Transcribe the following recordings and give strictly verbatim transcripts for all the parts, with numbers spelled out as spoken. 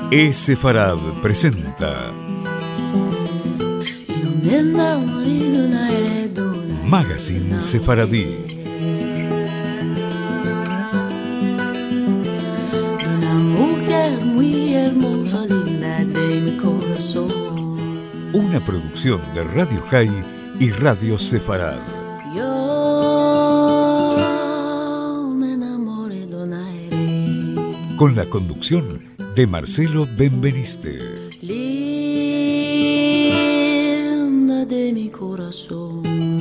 E-Sefarad presenta Magazine Sefaradí. Una producción de Radio High y Radio Sefarad. Con la conducción de Marcelo Benveniste. Linda de mi corazón.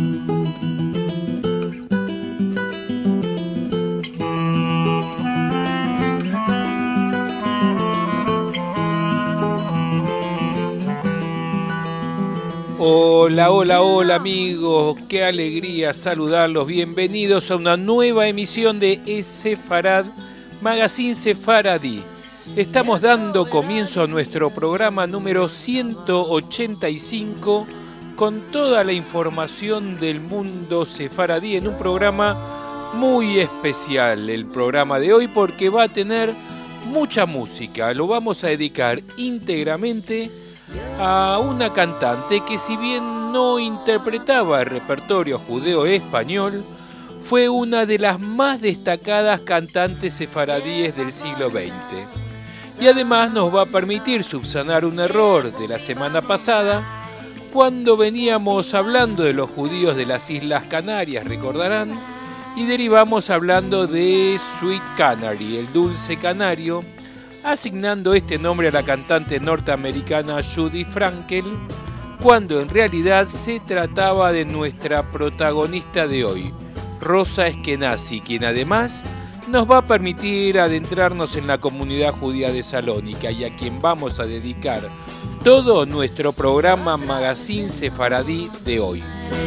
Hola, hola, hola amigos, qué alegría saludarlos, bienvenidos a una nueva emisión de E-Sefarad, Magazine Sefaradí. Estamos dando comienzo a nuestro programa número ciento ochenta y cinco con toda la información del mundo sefaradí en un programa muy especial, el programa de hoy, porque va a tener mucha música. Lo vamos a dedicar íntegramente a una cantante que, si bien no interpretaba el repertorio judeo-español, fue una de las más destacadas cantantes sefaradíes del siglo veinte. Y además nos va a permitir subsanar un error de la semana pasada, cuando veníamos hablando de los judíos de las Islas Canarias, recordarán, y derivamos hablando de Sweet Canary, el dulce canario, asignando este nombre a la cantante norteamericana Judy Frankel, cuando en realidad se trataba de nuestra protagonista de hoy, Rosa Ashkenazi, quien además nos va a permitir adentrarnos en la comunidad judía de Salónica y a quien vamos a dedicar todo nuestro programa Magazine Sefaradí de hoy.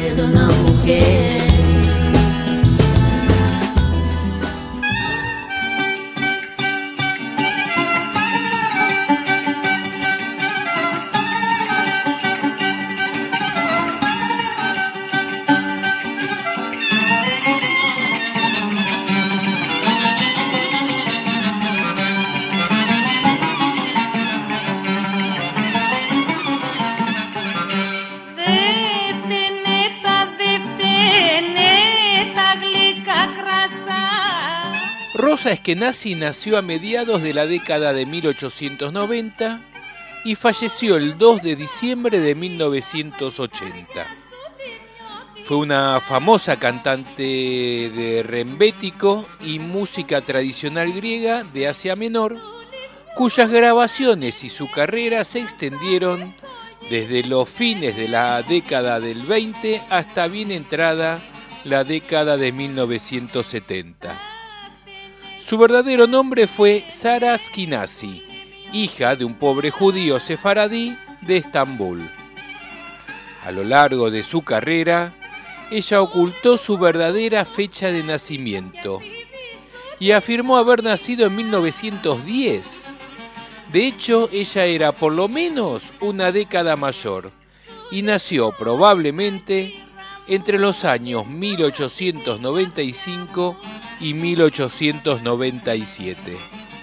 Rosa Ashkenazi nació a mediados de la década de mil ochocientos noventa y falleció el dos de diciembre de mil novecientos ochenta. Fue una famosa cantante de rembético y música tradicional griega de Asia Menor, cuyas grabaciones y su carrera se extendieron desde los fines de la década del veinte hasta bien entrada la década de mil novecientos setenta. Su verdadero nombre fue Sara Ashkenazi, hija de un pobre judío sefaradí de Estambul. A lo largo de su carrera, ella ocultó su verdadera fecha de nacimiento y afirmó haber nacido en mil novecientos diez. De hecho, ella era por lo menos una década mayor y nació probablemente entre los años mil ochocientos noventa y cinco y mil ochocientos noventa y siete.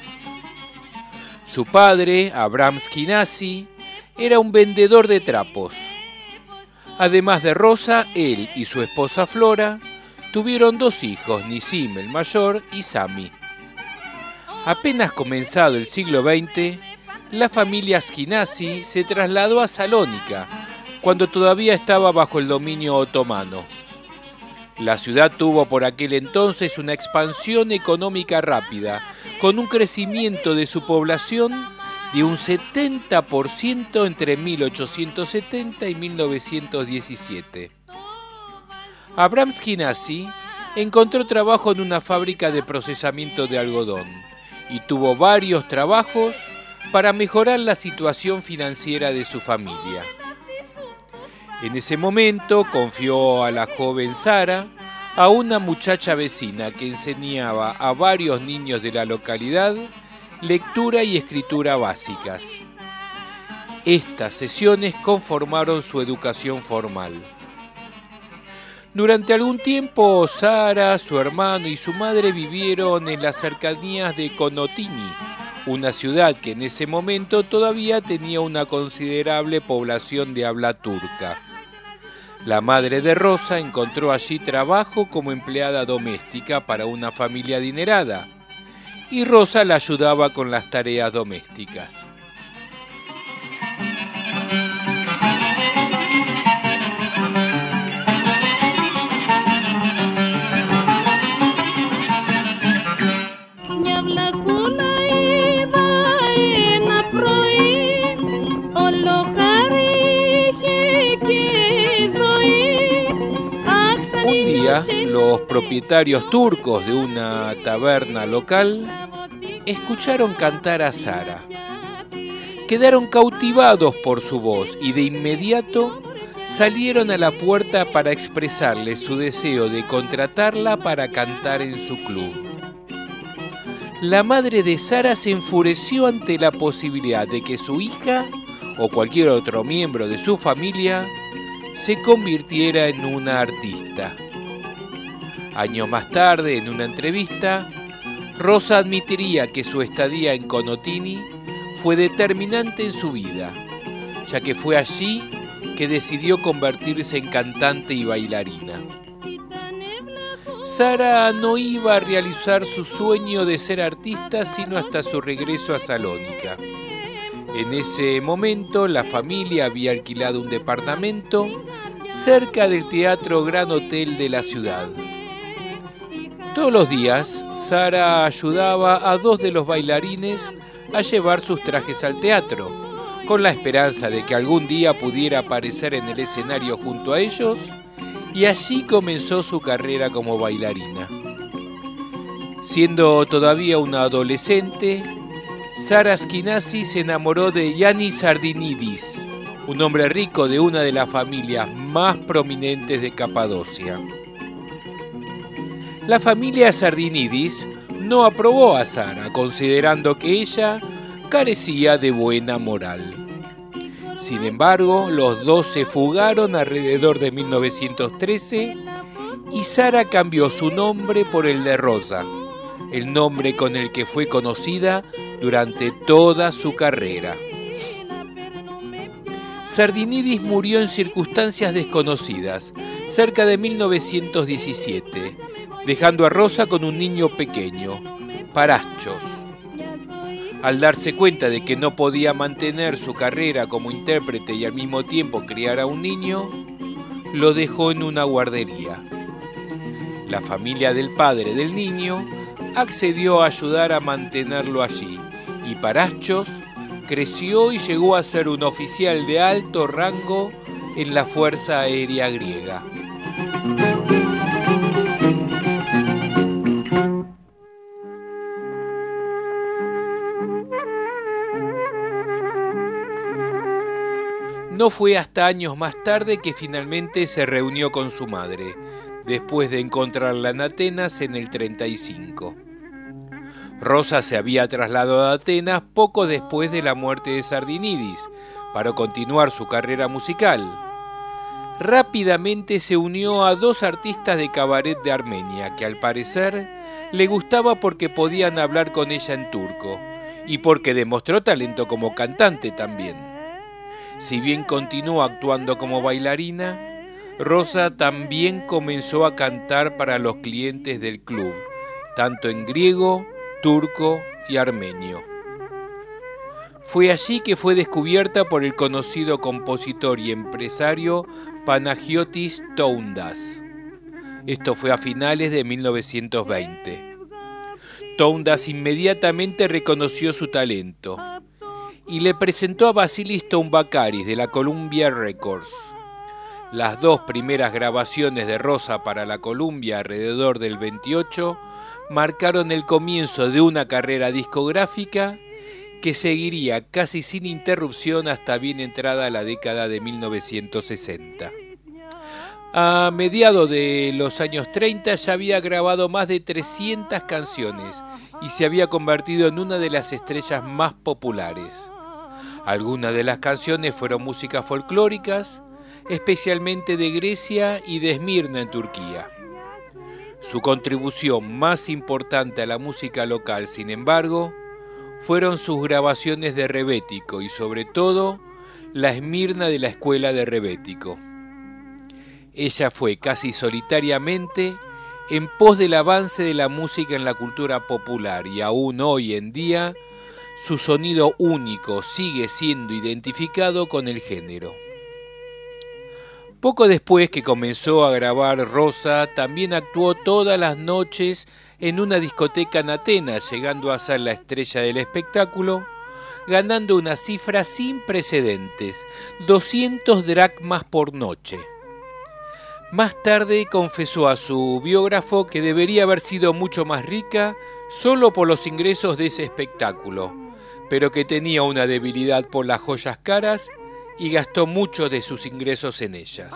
Su padre, Abraham Ashkenazi, era un vendedor de trapos. Además de Rosa, él y su esposa Flora tuvieron dos hijos, Nisim el mayor y Sami. Apenas comenzado el siglo veinte, la familia Ashkenazi se trasladó a Salónica, cuando todavía estaba bajo el dominio otomano. La ciudad tuvo por aquel entonces una expansión económica rápida, con un crecimiento de su población de un setenta por ciento entre mil ochocientos setenta y mil novecientos diecisiete. Abraham Ashkenazi encontró trabajo en una fábrica de procesamiento de algodón y tuvo varios trabajos para mejorar la situación financiera de su familia. En ese momento confió a la joven Sara a una muchacha vecina que enseñaba a varios niños de la localidad lectura y escritura básicas. Estas sesiones conformaron su educación formal. Durante algún tiempo, Sara, su hermano y su madre vivieron en las cercanías de Conotini, una ciudad que en ese momento todavía tenía una considerable población de habla turca. La madre de Rosa encontró allí trabajo como empleada doméstica para una familia adinerada, y Rosa la ayudaba con las tareas domésticas. Un día, los propietarios turcos de una taberna local escucharon cantar a Sara. Quedaron cautivados por su voz y de inmediato salieron a la puerta para expresarle su deseo de contratarla para cantar en su club. La madre de Sara se enfureció ante la posibilidad de que su hija o cualquier otro miembro de su familia se convirtiera en una artista. Años más tarde, en una entrevista, Rosa admitiría que su estadía en Conotini fue determinante en su vida, ya que fue allí que decidió convertirse en cantante y bailarina. Sara no iba a realizar su sueño de ser artista sino hasta su regreso a Salónica. En ese momento, la familia había alquilado un departamento cerca del Teatro Gran Hotel de la ciudad. Todos los días, Sara ayudaba a dos de los bailarines a llevar sus trajes al teatro, con la esperanza de que algún día pudiera aparecer en el escenario junto a ellos, y allí comenzó su carrera como bailarina. Siendo todavía una adolescente, Sara Askinasi se enamoró de Yannis Sardinidis, un hombre rico de una de las familias más prominentes de Capadocia. La familia Sardinidis no aprobó a Sara, considerando que ella carecía de buena moral. Sin embargo, los dos se fugaron alrededor de mil novecientos trece y Sara cambió su nombre por el de Rosa, el nombre con el que fue conocida durante toda su carrera. Sardinidis murió en circunstancias desconocidas, cerca de mil novecientos diecisiete, dejando a Rosa con un niño pequeño, Paraschos. Al darse cuenta de que no podía mantener su carrera como intérprete y al mismo tiempo criar a un niño, lo dejó en una guardería. La familia del padre del niño accedió a ayudar a mantenerlo allí, y Paraschos creció y llegó a ser un oficial de alto rango en la Fuerza Aérea Griega. No fue hasta años más tarde que finalmente se reunió con su madre, después de encontrarla en Atenas en el treinta y cinco. Rosa se había trasladado a Atenas poco después de la muerte de Sardinidis para continuar su carrera musical. Rápidamente se unió a dos artistas de cabaret de Armenia que al parecer le gustaba porque podían hablar con ella en turco y porque demostró talento como cantante también. Si bien continuó actuando como bailarina, Rosa también comenzó a cantar para los clientes del club, tanto en griego, turco y armenio. Fue allí que fue descubierta por el conocido compositor y empresario Panagiotis Toundas. Esto fue a finales de mil novecientos veinte. Toundas inmediatamente reconoció su talento y le presentó a Vasilis Tounbakaris de la Columbia Records. Las dos primeras grabaciones de Rosa para la Columbia alrededor del veintiocho marcaron el comienzo de una carrera discográfica que seguiría casi sin interrupción hasta bien entrada la década de mil novecientos sesenta. A mediados de los años treinta ya había grabado más de trescientas canciones y se había convertido en una de las estrellas más populares. Algunas de las canciones fueron músicas folclóricas, especialmente de Grecia y de Esmirna en Turquía. Su contribución más importante a la música local, sin embargo, fueron sus grabaciones de rebético y sobre todo la Esmirna de la Escuela de Rebético. Ella fue casi solitariamente en pos del avance de la música en la cultura popular y aún hoy en día su sonido único sigue siendo identificado con el género. Poco después que comenzó a grabar Rosa, también actuó todas las noches en una discoteca en Atenas, llegando a ser la estrella del espectáculo, ganando una cifra sin precedentes, doscientos dracmas por noche. Más tarde confesó a su biógrafo que debería haber sido mucho más rica solo por los ingresos de ese espectáculo, pero que tenía una debilidad por las joyas caras y gastó muchos de sus ingresos en ellas.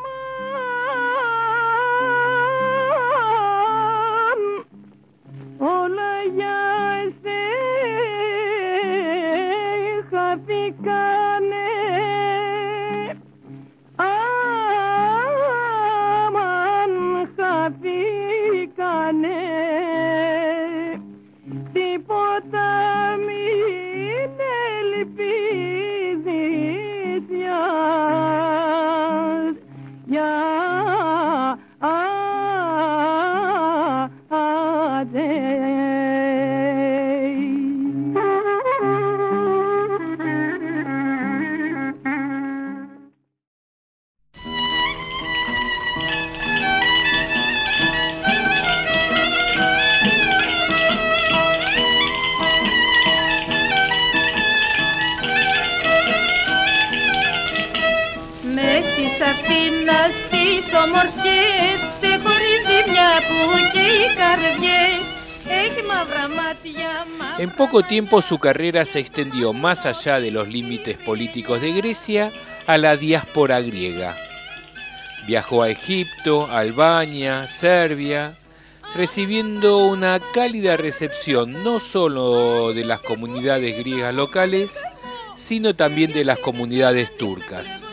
En poco tiempo su carrera se extendió más allá de los límites políticos de Grecia a la diáspora griega. Viajó a Egipto, Albania, Serbia, recibiendo una cálida recepción no solo de las comunidades griegas locales, sino también de las comunidades turcas.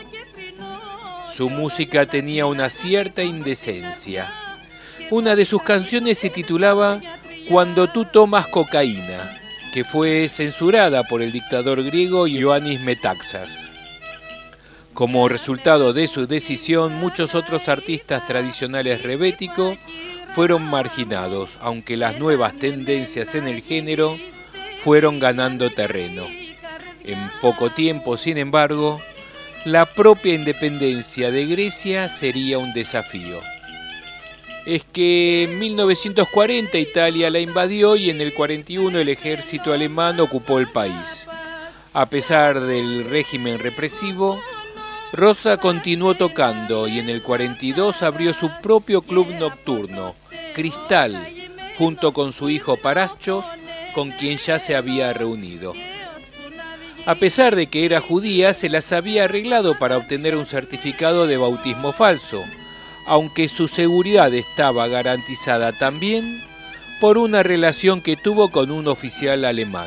Su música tenía una cierta indecencia. Una de sus canciones se titulaba Cuando tú tomas cocaína, que fue censurada por el dictador griego Ioannis Metaxas. Como resultado de su decisión, muchos otros artistas tradicionales rebéticos fueron marginados, aunque las nuevas tendencias en el género fueron ganando terreno. En poco tiempo, sin embargo, la propia independencia de Grecia sería un desafío. Es que en mil novecientos cuarenta Italia la invadió y en el cuarenta y uno el ejército alemán ocupó el país. A pesar del régimen represivo, Rosa continuó tocando y en el cuarenta y dos abrió su propio club nocturno, Cristal, junto con su hijo Parachos, con quien ya se había reunido. A pesar de que era judía, se las había arreglado para obtener un certificado de bautismo falso, aunque su seguridad estaba garantizada también por una relación que tuvo con un oficial alemán.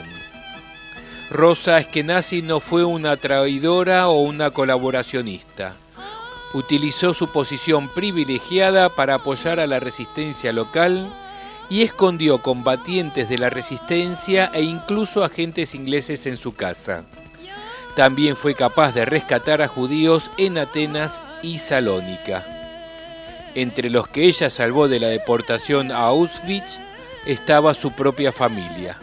Rosa Eskenazi no fue una traidora o una colaboracionista. Utilizó su posición privilegiada para apoyar a la resistencia local y escondió combatientes de la resistencia e incluso agentes ingleses en su casa. También fue capaz de rescatar a judíos en Atenas y Salónica. Entre los que ella salvó de la deportación a Auschwitz estaba su propia familia.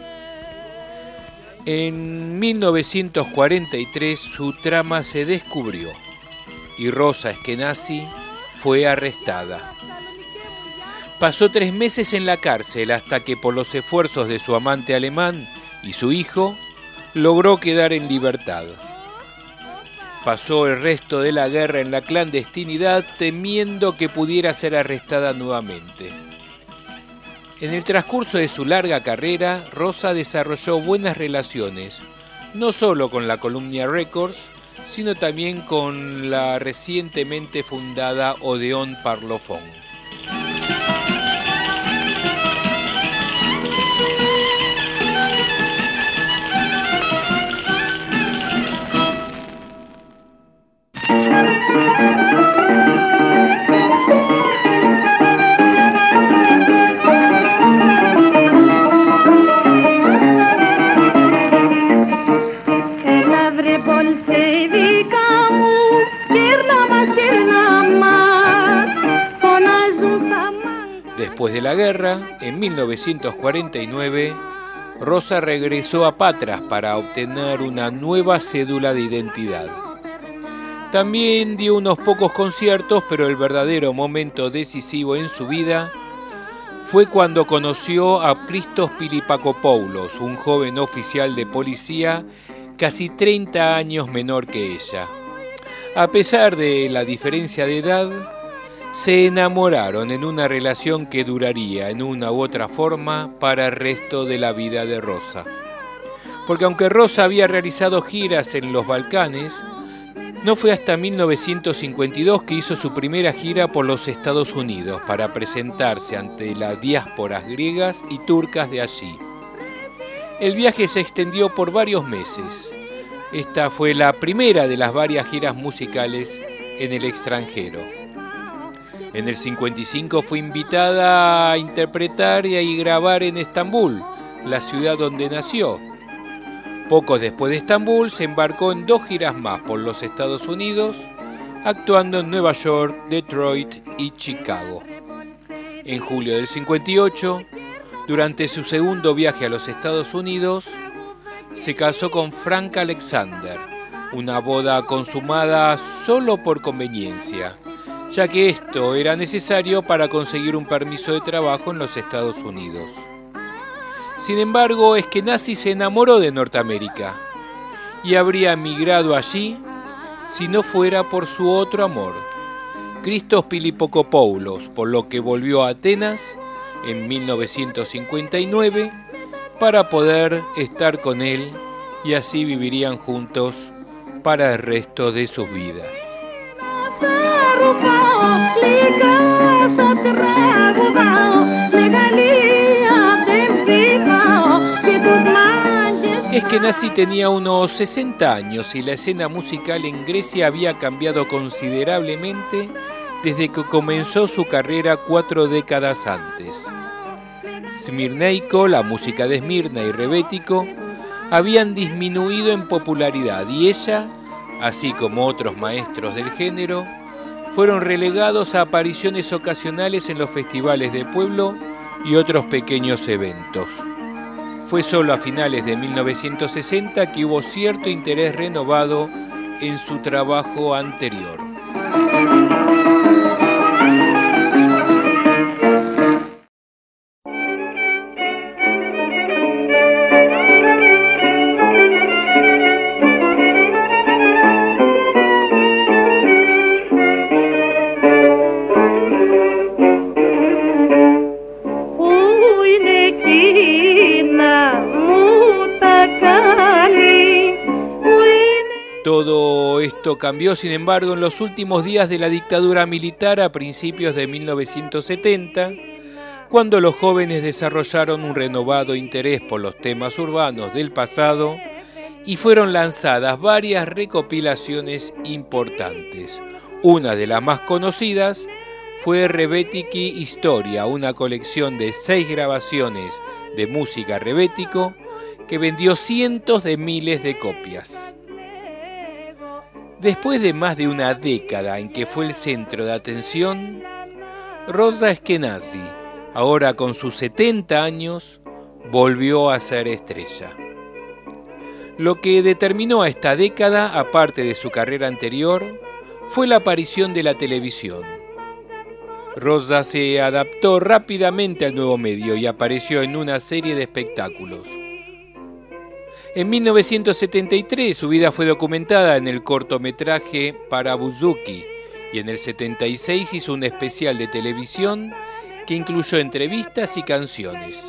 En mil novecientos cuarenta y tres su trama se descubrió y Rosa Eskenazi fue arrestada. Pasó tres meses en la cárcel hasta que por los esfuerzos de su amante alemán y su hijo logró quedar en libertad. Pasó el resto de la guerra en la clandestinidad temiendo que pudiera ser arrestada nuevamente. En el transcurso de su larga carrera, Rosa desarrolló buenas relaciones, no solo con la Columbia Records, sino también con la recientemente fundada Odeon Parlophone. la guerra, en mil novecientos cuarenta y nueve, Rosa regresó a Patras para obtener una nueva cédula de identidad. También dio unos pocos conciertos, pero el verdadero momento decisivo en su vida fue cuando conoció a Christos Pilipakopoulos, un joven oficial de policía casi treinta años menor que ella. A pesar de la diferencia de edad, se enamoraron en una relación que duraría en una u otra forma para el resto de la vida de Rosa. Porque aunque Rosa había realizado giras en los Balcanes, no fue hasta mil novecientos cincuenta y dos que hizo su primera gira por los Estados Unidos para presentarse ante las diásporas griegas y turcas de allí. El viaje se extendió por varios meses. Esta fue la primera de las varias giras musicales en el extranjero. En el cincuenta y cinco fue invitada a interpretar y grabar en Estambul, la ciudad donde nació. Poco después de Estambul se embarcó en dos giras más por los Estados Unidos, actuando en Nueva York, Detroit y Chicago. En julio del cincuenta y ocho, durante su segundo viaje a los Estados Unidos, se casó con Frank Alexander, una boda consumada solo por conveniencia, ya que esto era necesario para conseguir un permiso de trabajo en los Estados Unidos. Sin embargo, Eskenazi se enamoró de Norteamérica y habría emigrado allí si no fuera por su otro amor, Christos Pilipakopoulos, por lo que volvió a Atenas en mil novecientos cincuenta y nueve para poder estar con él y así vivirían juntos para el resto de sus vidas. Eskenazi tenía unos sesenta años y la escena musical en Grecia había cambiado considerablemente desde que comenzó su carrera cuatro décadas antes. Smirneiko, la música de Esmirna y Rebético habían disminuido en popularidad y ella, así como otros maestros del género, fueron relegados a apariciones ocasionales en los festivales de pueblo y otros pequeños eventos. Fue solo a finales de mil novecientos sesenta que hubo cierto interés renovado en su trabajo anterior. Todo esto cambió, sin embargo, en los últimos días de la dictadura militar a principios de mil novecientos setenta, cuando los jóvenes desarrollaron un renovado interés por los temas urbanos del pasado y fueron lanzadas varias recopilaciones importantes. Una de las más conocidas fue Rebetiki Historia, una colección de seis grabaciones de música rebético que vendió cientos de miles de copias. Después de más de una década en que fue el centro de atención, Rosa Eskenazi, ahora con sus setenta años, volvió a ser estrella. Lo que determinó a esta década, aparte de su carrera anterior, fue la aparición de la televisión. Rosa se adaptó rápidamente al nuevo medio y apareció en una serie de espectáculos. En mil novecientos setenta y tres su vida fue documentada en el cortometraje Para Buzuki y en el setenta y seis hizo un especial de televisión que incluyó entrevistas y canciones.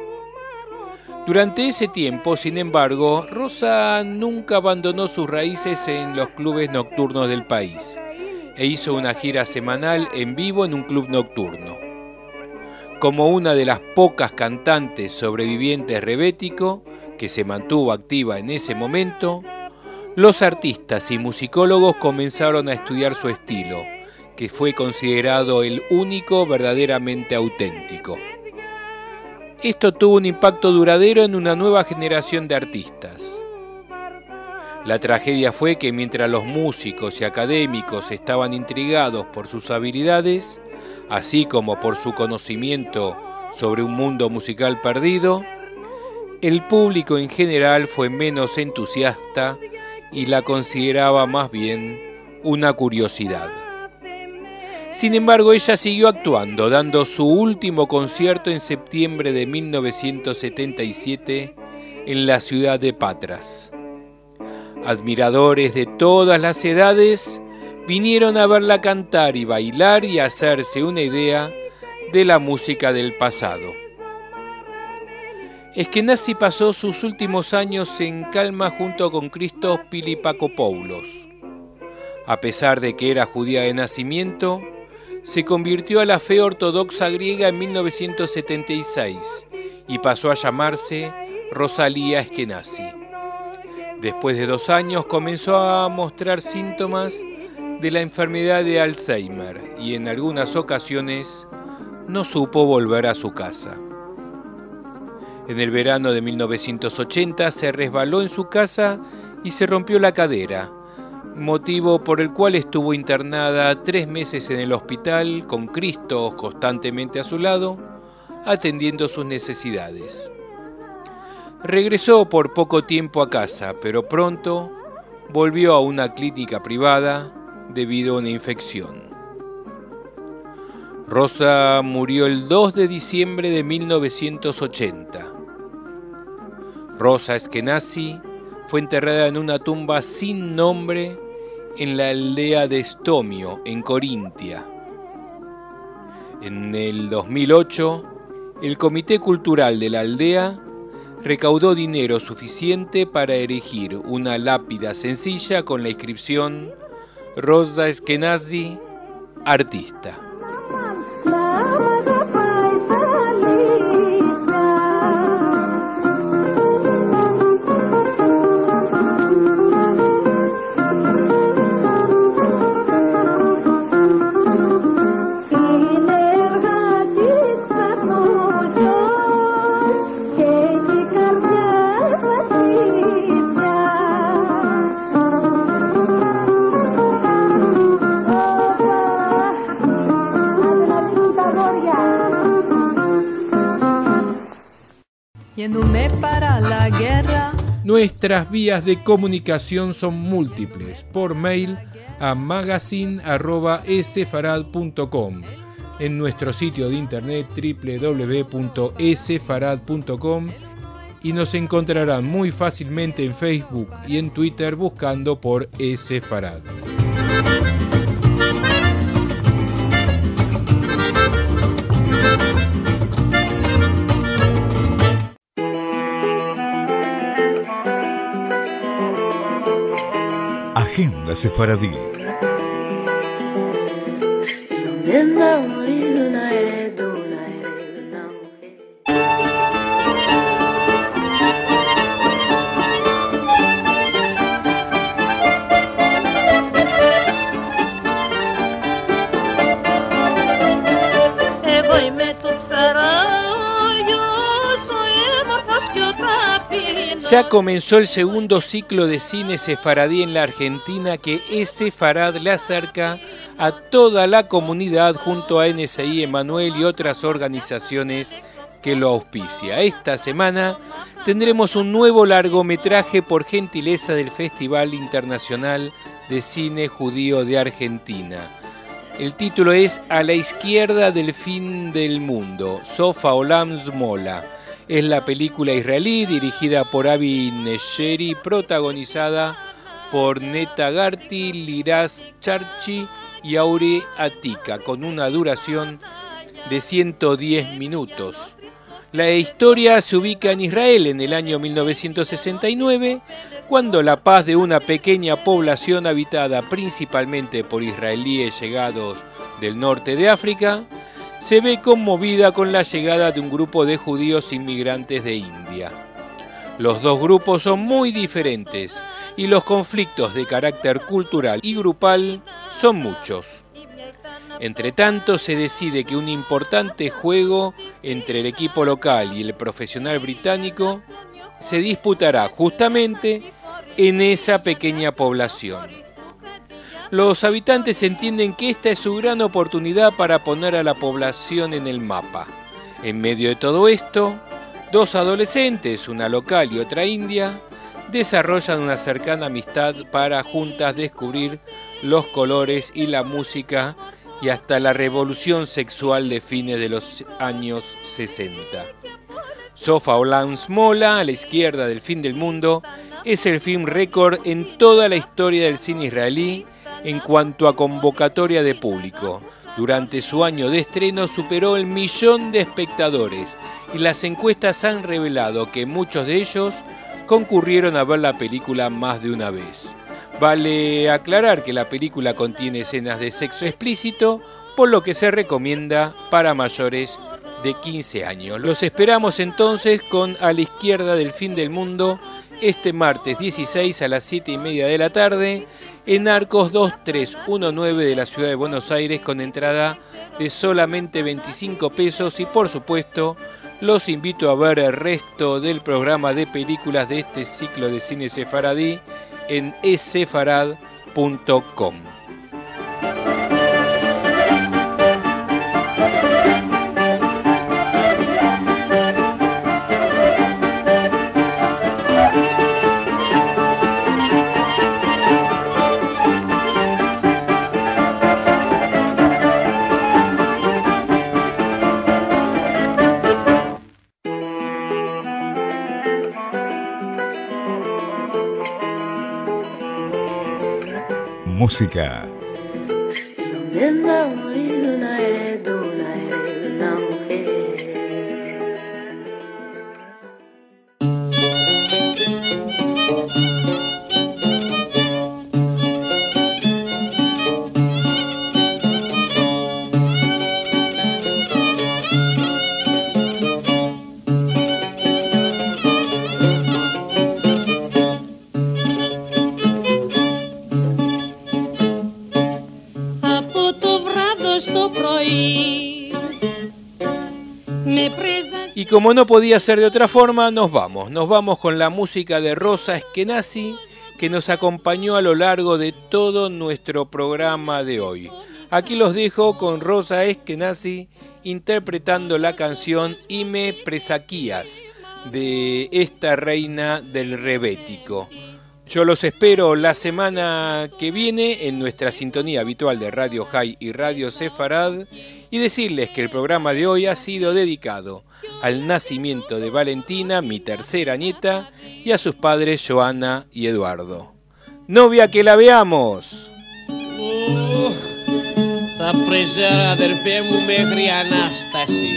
Durante ese tiempo, sin embargo, Rosa nunca abandonó sus raíces en los clubes nocturnos del país e hizo una gira semanal en vivo en un club nocturno. Como una de las pocas cantantes sobrevivientes rebético que se mantuvo activa en ese momento, los artistas y musicólogos comenzaron a estudiar su estilo, que fue considerado el único verdaderamente auténtico. Esto tuvo un impacto duradero en una nueva generación de artistas. La tragedia fue que mientras los músicos y académicos estaban intrigados por sus habilidades, así como por su conocimiento sobre un mundo musical perdido, el público en general fue menos entusiasta y la consideraba más bien una curiosidad. Sin embargo, ella siguió actuando, dando su último concierto en septiembre de mil novecientos setenta y siete en la ciudad de Patras. Admiradores de todas las edades vinieron a verla cantar y bailar y hacerse una idea de la música del pasado. Eskenazi pasó sus últimos años en calma junto con Christos Pilipakopoulos. A pesar de que era judía de nacimiento, se convirtió a la fe ortodoxa griega en mil novecientos setenta y seis y pasó a llamarse Rosalía Eskenazi. Después de dos años comenzó a mostrar síntomas de la enfermedad de Alzheimer y en algunas ocasiones no supo volver a su casa. En el verano de mil novecientos ochenta se resbaló en su casa y se rompió la cadera, motivo por el cual estuvo internada tres meses en el hospital con Christos constantemente a su lado, atendiendo sus necesidades. Regresó por poco tiempo a casa, pero pronto volvió a una clínica privada debido a una infección. Rosa murió el dos de diciembre de mil novecientos ochenta. Rosa Eskenazi fue enterrada en una tumba sin nombre en la aldea de Stomio, en Corintia. En el dos mil ocho, el Comité Cultural de la aldea recaudó dinero suficiente para erigir una lápida sencilla con la inscripción Rosa Eskenazi, artista. Yéndome para la guerra. Nuestras vías de comunicación son múltiples. Por mail a magazine arroba esefarad punto com, en nuestro sitio de internet doble u doble u doble u punto esefarad punto com y nos encontrarán muy fácilmente en Facebook y en Twitter buscando por Esefarad. Agenda Sefaradí. Ya comenzó el segundo ciclo de cine sefaradí en la Argentina que Esefarad le acerca a toda la comunidad junto a N S I Emanuel y otras organizaciones que lo auspicia. Esta semana tendremos un nuevo largometraje por gentileza del Festival Internacional de Cine Judío de Argentina. El título es A la izquierda del fin del mundo, Sofa Olam Zmola. Es la película israelí dirigida por Avi Nesheri, protagonizada por Neta Garti, Liraz Charchi y Aure Atika, con una duración de ciento diez minutos. La historia se ubica en Israel en el año mil novecientos sesenta y nueve, cuando la paz de una pequeña población habitada principalmente por israelíes llegados del norte de África se ve conmovida con la llegada de un grupo de judíos inmigrantes de India. Los dos grupos son muy diferentes y los conflictos de carácter cultural y grupal son muchos. Entre tanto, se decide que un importante juego entre el equipo local y el profesional británico se disputará justamente en esa pequeña población. Los habitantes entienden que esta es su gran oportunidad para poner a la población en el mapa. En medio de todo esto, dos adolescentes, una local y otra india, desarrollan una cercana amistad para juntas descubrir los colores y la música y hasta la revolución sexual de fines de los años sesenta. Sofa Olans Mola, a la izquierda del fin del mundo, es el film récord en toda la historia del cine israelí en cuanto a convocatoria de público. Durante su año de estreno superó el millón de espectadores y las encuestas han revelado que muchos de ellos concurrieron a ver la película más de una vez. Vale aclarar que la película contiene escenas de sexo explícito, por lo que se recomienda para mayores de quince años. Los esperamos entonces con A la izquierda del fin del mundo este martes dieciséis a las siete y media de la tarde en Arcos dos tres uno nueve de la ciudad de Buenos Aires, con entrada de solamente veinticinco pesos, y por supuesto los invito a ver el resto del programa de películas de este ciclo de cine sefaradí en e sefarad punto com. Música. Y como no podía ser de otra forma, nos vamos. Nos vamos con la música de Rosa Eskenazi, que nos acompañó a lo largo de todo nuestro programa de hoy. Aquí los dejo con Rosa Eskenazi interpretando la canción Ime Presaquías, de esta reina del rebético. Yo los espero la semana que viene en nuestra sintonía habitual de Radio High y Radio Sefarad, y decirles que el programa de hoy ha sido dedicado al nacimiento de Valentina, mi tercera nieta, y a sus padres Joana y Eduardo. ¡Novia, que la veamos! Oh, θα πρέζερα αδερφέ μου μέχρι Ανάσταση.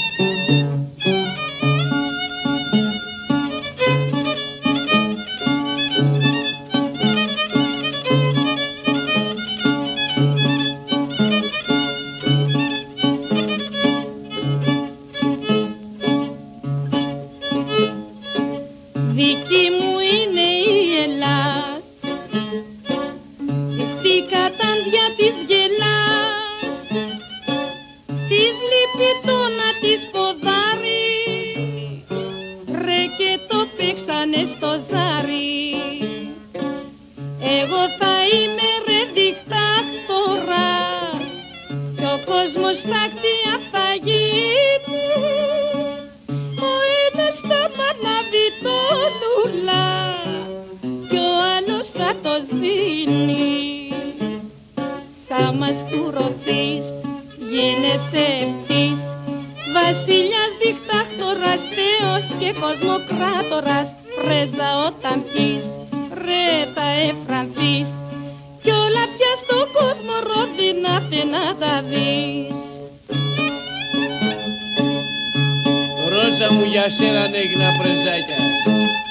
Δική μου είναι η Ελλάς, στη κατάντια της γελάς, της λείπει το να της ποδάρει, ρε και το παίξανε στο ζάρι. Εγώ θα είμαι ρε δικτάκτορας, κι ο κόσμος τάκτια θα γίνει. Ο ένας θα παλάβει το λουλά κι ο άλλος θα το σβήνει. Θα μας κουρωθείς, γίνεσαι ευτής, βασιλιάς, δικτάκτορας, θεός και κοσμοκράτορας. Πρέζα όταν πεις, ρε θα εφρανθείς, κι όλα πια στον κόσμο ρόδινα να τα δεις. Ρόζα μου, για σένα έγινα πρεζάκια.